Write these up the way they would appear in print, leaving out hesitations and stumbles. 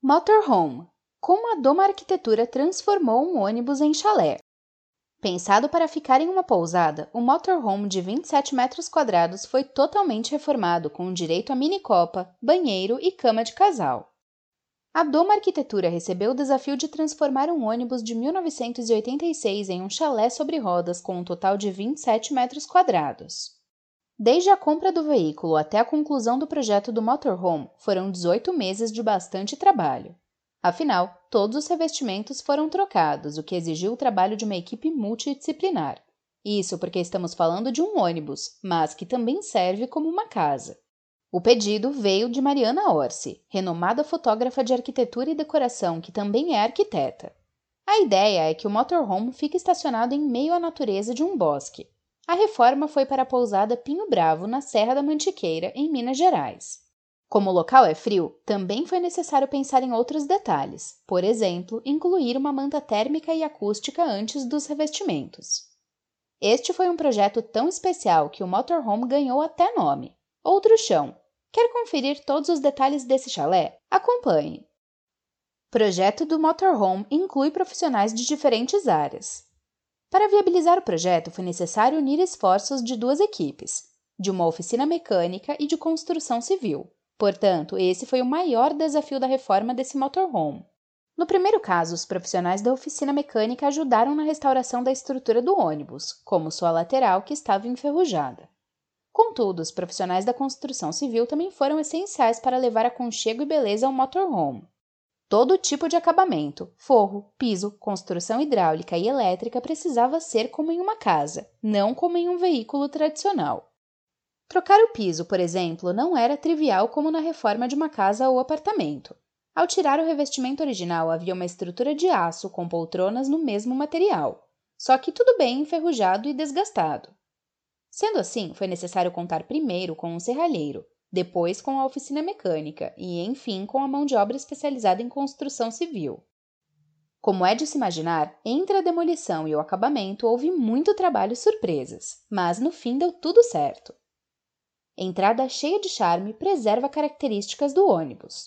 Motorhome. Como a Doma Arquitetura transformou um ônibus em chalé. Pensado para ficar em uma pousada, o motorhome de 27 metros quadrados foi totalmente reformado com direito a mini-copa, banheiro e cama de casal. A Doma Arquitetura recebeu o desafio de transformar um ônibus de 1986 em um chalé sobre rodas com um total de 27 metros quadrados. Desde a compra do veículo até a conclusão do projeto do motorhome, foram 18 meses de bastante trabalho. Afinal, todos os revestimentos foram trocados, o que exigiu o trabalho de uma equipe multidisciplinar. Isso porque estamos falando de um ônibus, mas que também serve como uma casa. O pedido veio de Mariana Orsi, renomada fotógrafa de arquitetura e decoração que também é arquiteta. A ideia é que o motorhome fique estacionado em meio à natureza de um bosque. A reforma foi para a pousada Pinho Bravo, na Serra da Mantiqueira, em Minas Gerais. Como o local é frio, também foi necessário pensar em outros detalhes, por exemplo, incluir uma manta térmica e acústica antes dos revestimentos. Este foi um projeto tão especial que o motorhome ganhou até nome: Outro Chão. Quer conferir todos os detalhes desse chalé? Acompanhe! Projeto do motorhome inclui profissionais de diferentes áreas. Para viabilizar o projeto, foi necessário unir esforços de duas equipes, de uma oficina mecânica e de construção civil. Portanto, esse foi o maior desafio da reforma desse motorhome. No primeiro caso, os profissionais da oficina mecânica ajudaram na restauração da estrutura do ônibus, como sua lateral que estava enferrujada. Contudo, os profissionais da construção civil também foram essenciais para levar aconchego e beleza ao motorhome. Todo tipo de acabamento, forro, piso, construção hidráulica e elétrica precisava ser como em uma casa, não como em um veículo tradicional. Trocar o piso, por exemplo, não era trivial como na reforma de uma casa ou apartamento. Ao tirar o revestimento original, havia uma estrutura de aço com poltronas no mesmo material, só que tudo bem enferrujado e desgastado. Sendo assim, foi necessário contar primeiro com um serralheiro, depois com a oficina mecânica e, enfim, com a mão de obra especializada em construção civil. Como é de se imaginar, entre a demolição e o acabamento houve muito trabalho e surpresas, mas no fim deu tudo certo. Entrada cheia de charme preserva características do ônibus.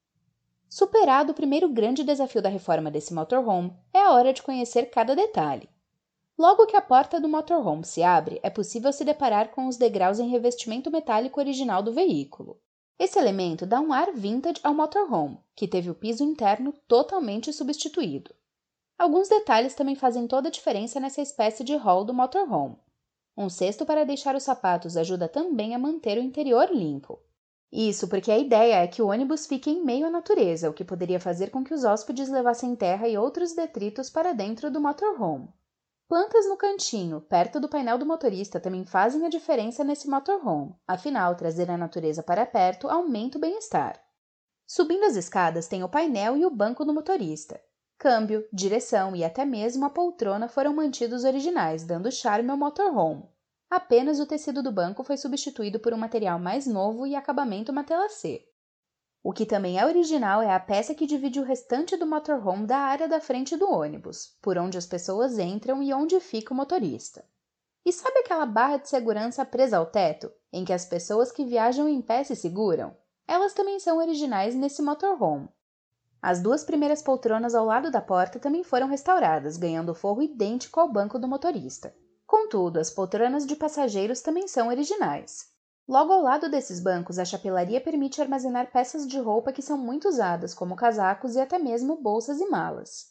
Superado o primeiro grande desafio da reforma desse motorhome, é a hora de conhecer cada detalhe. Logo que a porta do motorhome se abre, é possível se deparar com os degraus em revestimento metálico original do veículo. Esse elemento dá um ar vintage ao motorhome, que teve o piso interno totalmente substituído. Alguns detalhes também fazem toda a diferença nessa espécie de hall do motorhome. Um cesto para deixar os sapatos ajuda também a manter o interior limpo. Isso porque a ideia é que o ônibus fique em meio à natureza, o que poderia fazer com que os hóspedes levassem terra e outros detritos para dentro do motorhome. Plantas no cantinho, perto do painel do motorista, também fazem a diferença nesse motorhome, afinal, trazer a natureza para perto aumenta o bem-estar. Subindo as escadas tem o painel e o banco do motorista. Câmbio, direção e até mesmo a poltrona foram mantidos originais, dando charme ao motorhome. Apenas o tecido do banco foi substituído por um material mais novo e acabamento matelassê. O que também é original é a peça que divide o restante do motorhome da área da frente do ônibus, por onde as pessoas entram e onde fica o motorista. E sabe aquela barra de segurança presa ao teto, em que as pessoas que viajam em pé se seguram? Elas também são originais nesse motorhome. As duas primeiras poltronas ao lado da porta também foram restauradas, ganhando forro idêntico ao banco do motorista. Contudo, as poltronas de passageiros também são originais. Logo ao lado desses bancos, a chapelaria permite armazenar peças de roupa que são muito usadas, como casacos e até mesmo bolsas e malas.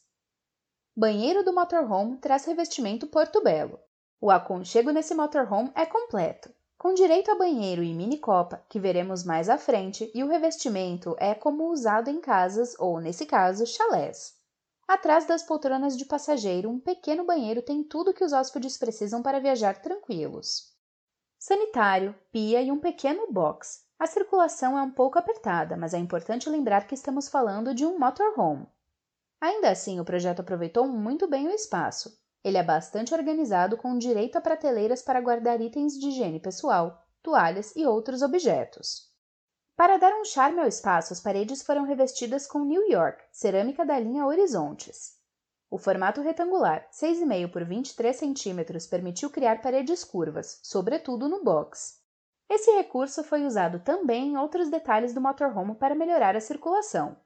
Banheiro do motorhome traz revestimento Porto Belo. O aconchego nesse motorhome é completo, com direito a banheiro e mini-copa, que veremos mais à frente, e o revestimento é como usado em casas ou, nesse caso, chalés. Atrás das poltronas de passageiro, um pequeno banheiro tem tudo que os hóspedes precisam para viajar tranquilos. Sanitário, pia e um pequeno box. A circulação é um pouco apertada, mas é importante lembrar que estamos falando de um motorhome. Ainda assim, o projeto aproveitou muito bem o espaço. Ele é bastante organizado com direito a prateleiras para guardar itens de higiene pessoal, toalhas e outros objetos. Para dar um charme ao espaço, as paredes foram revestidas com New York, cerâmica da linha Horizontes. O formato retangular, 6,5 por 23 cm, permitiu criar paredes curvas, sobretudo no box. Esse recurso foi usado também em outros detalhes do motorhome para melhorar a circulação.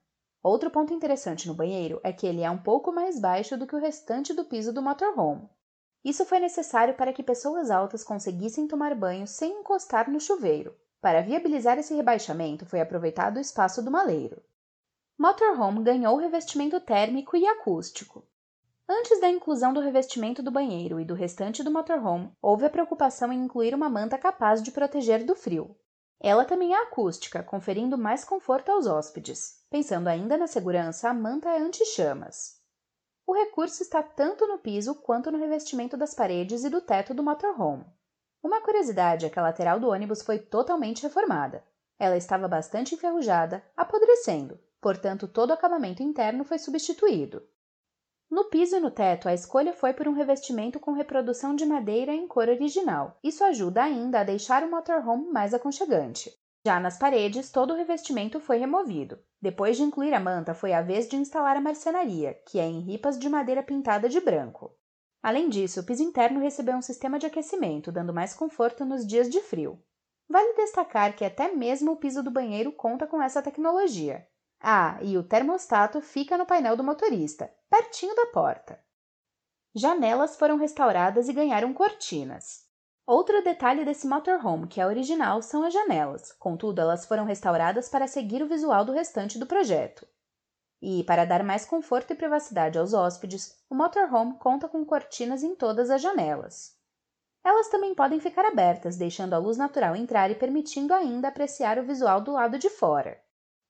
Outro ponto interessante no banheiro é que ele é um pouco mais baixo do que o restante do piso do motorhome. Isso foi necessário para que pessoas altas conseguissem tomar banho sem encostar no chuveiro. Para viabilizar esse rebaixamento, foi aproveitado o espaço do maleiro. Motorhome ganhou revestimento térmico e acústico. Antes da inclusão do revestimento do banheiro e do restante do motorhome, houve a preocupação em incluir uma manta capaz de proteger do frio. Ela também é acústica, conferindo mais conforto aos hóspedes. Pensando ainda na segurança, a manta é anti-chamas. O recurso está tanto no piso quanto no revestimento das paredes e do teto do motorhome. Uma curiosidade é que a lateral do ônibus foi totalmente reformada. Ela estava bastante enferrujada, apodrecendo, portanto todo o acabamento interno foi substituído. No piso e no teto, a escolha foi por um revestimento com reprodução de madeira em cor original. Isso ajuda ainda a deixar o motorhome mais aconchegante. Já nas paredes, todo o revestimento foi removido. Depois de incluir a manta, foi a vez de instalar a marcenaria, que é em ripas de madeira pintada de branco. Além disso, o piso interno recebeu um sistema de aquecimento, dando mais conforto nos dias de frio. Vale destacar que até mesmo o piso do banheiro conta com essa tecnologia. Ah, e o termostato fica no painel do motorista, pertinho da porta. Janelas foram restauradas e ganharam cortinas. Outro detalhe desse motorhome que é original são as janelas, contudo elas foram restauradas para seguir o visual do restante do projeto. E, para dar mais conforto e privacidade aos hóspedes, o motorhome conta com cortinas em todas as janelas. Elas também podem ficar abertas, deixando a luz natural entrar e permitindo ainda apreciar o visual do lado de fora.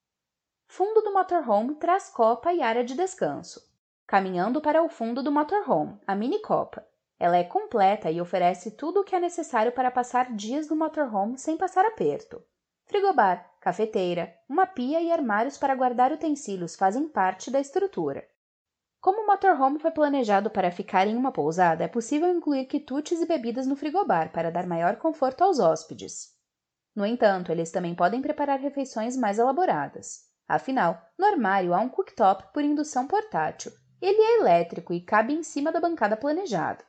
Fundo do motorhome traz copa e área de descanso. Caminhando para o fundo do motorhome, a mini copa. Ela é completa e oferece tudo o que é necessário para passar dias no motorhome sem passar aperto. Frigobar, cafeteira, uma pia e armários para guardar utensílios fazem parte da estrutura. Como o motorhome foi planejado para ficar em uma pousada, é possível incluir quitutes e bebidas no frigobar para dar maior conforto aos hóspedes. No entanto, eles também podem preparar refeições mais elaboradas. Afinal, no armário há um cooktop por indução portátil. Ele é elétrico e cabe em cima da bancada planejada.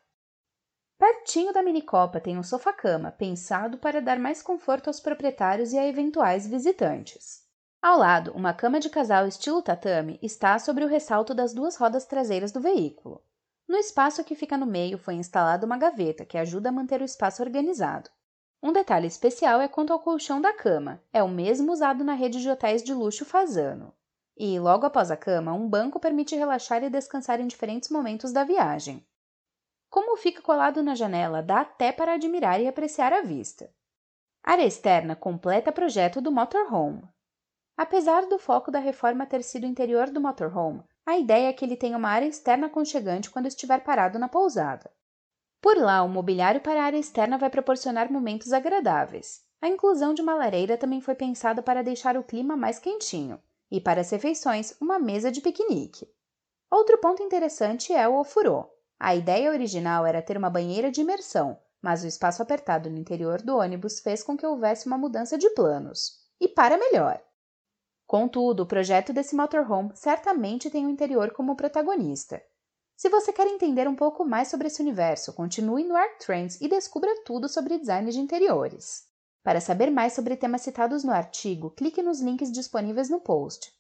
Pertinho da mini-copa tem um sofá-cama, pensado para dar mais conforto aos proprietários e a eventuais visitantes. Ao lado, uma cama de casal estilo tatame está sobre o ressalto das duas rodas traseiras do veículo. No espaço que fica no meio foi instalada uma gaveta que ajuda a manter o espaço organizado. Um detalhe especial é quanto ao colchão da cama. É o mesmo usado na rede de hotéis de luxo Fasano. E, logo após a cama, um banco permite relaxar e descansar em diferentes momentos da viagem. Como fica colado na janela, dá até para admirar e apreciar a vista. Área externa completa projeto do motorhome. Apesar do foco da reforma ter sido o interior do motorhome, a ideia é que ele tenha uma área externa aconchegante quando estiver parado na pousada. Por lá, o mobiliário para a área externa vai proporcionar momentos agradáveis. A inclusão de uma lareira também foi pensada para deixar o clima mais quentinho, e para as refeições, uma mesa de piquenique. Outro ponto interessante é o ofurô. A ideia original era ter uma banheira de imersão, mas o espaço apertado no interior do ônibus fez com que houvesse uma mudança de planos. E para melhor! Contudo, o projeto desse motorhome certamente tem o interior como protagonista. Se você quer entender um pouco mais sobre esse universo, continue no ArcTrends e descubra tudo sobre design de interiores. Para saber mais sobre temas citados no artigo, clique nos links disponíveis no post.